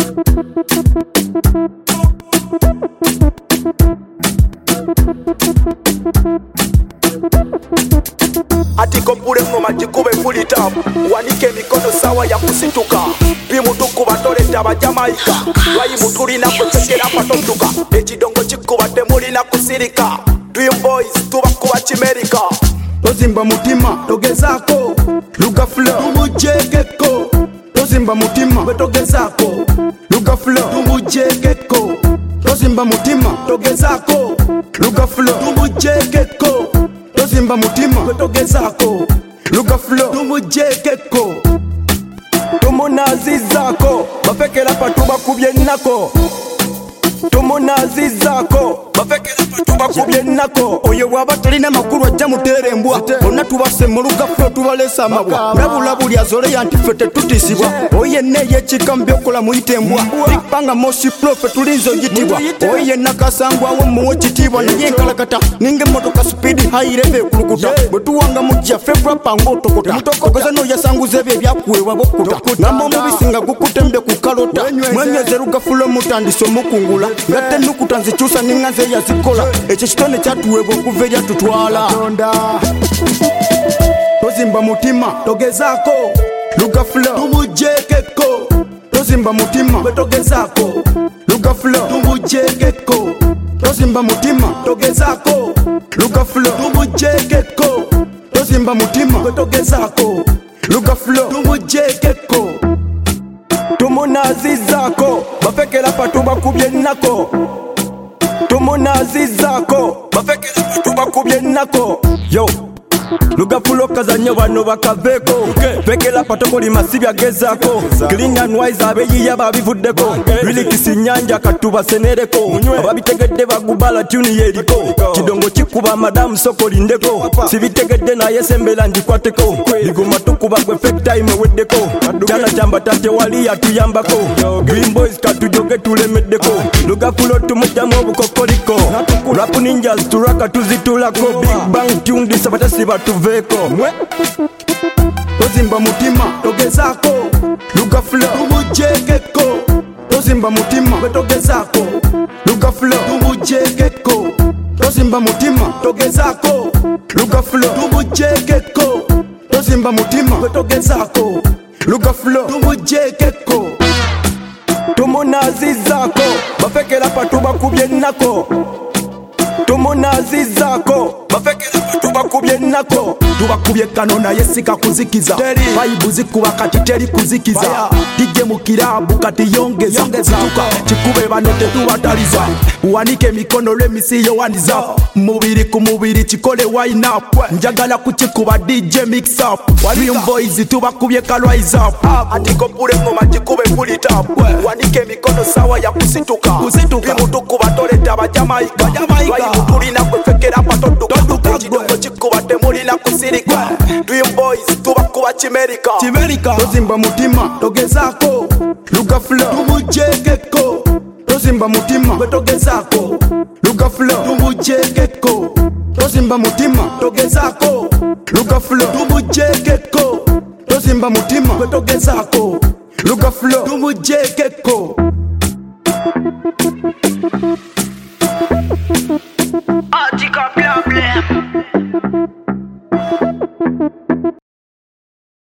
Atiko pule ngoma jikube fully tap. Wanike mikono sawa ya kusituka. Bimutukuba toleta abajamaika. Bayimutulina kwesekera patotuka. Ekidongo kikuba temulina kusirika. Dream boys tubakuba kimerika. Tozimba mutima togezako Luga flow tumujekeko. Tozimba mutima betogezako Luga flow tumujekeko. Tozimba mutima togezako Luga flow tumujekeko. Tozimba mutima betogezako Luga flow tumujekeko. Tumunazizako bafekera patuba kubye nako. Tumunazizako bafekera patuba kubye nako. Oyo waba tulina makuru ajja muterembwa. Onna tubase mu Luga flow tubalesa amabwa. Nabula buli azole yanti fete tutisibwa. Oye neye chikambi okola muitembwa. Bipanga moshi profe tulinzo yitibwa. Oye nakasangwa wo muwe chitibwa. Niye nkalakata ninge motoka speed high level kulukuta. Bwetuwanga mujja febra pango otokota. Okoza no yasanguze bye byakuwewa bokuta. Ngamo mubisinga gukutembe kukalota. Mwenyeze Luga flow mutandiso mukungula. Ngate nukuta nzichusa ninganze yazikola. Ekyo kitone kyatuweebwa okuva eri atutwala. Tozimba mutima togezako Luga flow tumujekeko. Tozimba mutima betogezako Luga flow tumujekeko. Tozimba mutima togezako Luga flow tumujekeko. Tozimba mutima betogezako Luga flow tumujekeko. Tumunazizako bafekera patuba kubye nako. Tumunazizako bafekera patuba kubye nako. Yo Luga flow kazanyo bano bakaveko. Fekera patoko limasibya gezako. Clean and wise abeyiya babivuddeko. Bilikisi nyanja katuba senereko. Ababitegedde bagubala tuni yeriko. Kidongo kikuba madam soko lindeko. Sibitegedde na yesembela ndikwateko. Liguma tukuba gwe fake time weddeko. Jana jamba tate wali atuyambako. Green boys katujoge tulemeddeko. Luga flow tumujjamu obukokoliko. Rap ninjas turaka tuzitulako. Big bang tune disabata siba tuveko. Tozimba mutima togezako Luga flow tumujekeko. Tozimba mutima betogezako Luga flow tumujekeko. Tozimba mutima togezako Luga flow tumujekeko. Tozimba mutima betogezako Luga flow tumujekeko. Tumunazizako bafekera patuba kubye nako. Tumunazizako bafekera patuba kubye nako. Tubakubye kanona yesika kuzikiza. Vibe zikuba kati teri kuzikiza. DJ mu kirabu kati yongeza. Zituka chikube bano tetubataliza. Uwanike mikono remisi yowaniza. Mubiri ku mubiri chikole wine up. Njagala kuchikuba DJ mix up. Dream boys tubakubye kalwise up. Atiko pule ngoma chikube fully tap. Uwanike mikono sawa ya kusituka. Bimutukuba toleta abajamaika. Bayimutulina kwefekera patotuka. Ekidongo kikuba temulina kusirika. Dream boys tubakuba kimerika. Tozimba mutima togezako Luga flow tumujekeko. Tozimba mutima betogezako Luga flow tumujekeko. Tozimba mutima togezako Luga flow tumujekeko. Tozimba mutima betogezako Luga flow tumujekeko.